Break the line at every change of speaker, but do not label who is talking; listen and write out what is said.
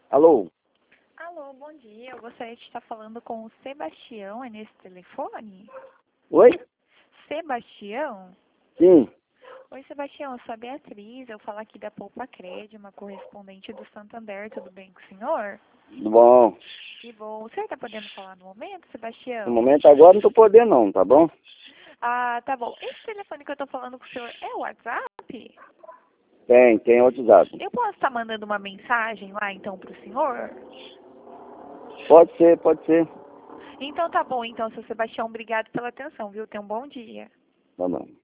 Alô?
Alô, bom dia. Eu gostaria de estar falando com o Sebastião, é nesse telefone?
Oi?
Sebastião?
Sim.
Oi, Sebastião, eu sou a Beatriz, eu falo aqui da Poupa Cred, uma correspondente do Santander, tudo bem com o senhor?
Tudo bom?
Que bom. O senhor está podendo falar no momento,
No
Sebastião?
momento agora não tô podendo não, tá bom?
Ah, tá bom. Esse telefone que eu estou falando com o senhor é o WhatsApp?
Tem WhatsApp.
Eu posso estar mandando uma mensagem lá, então, para o senhor?
Pode ser, pode ser.
Então tá bom, então, seu Sebastião, obrigado pela atenção, viu? Tenha um bom dia.
Tá bom.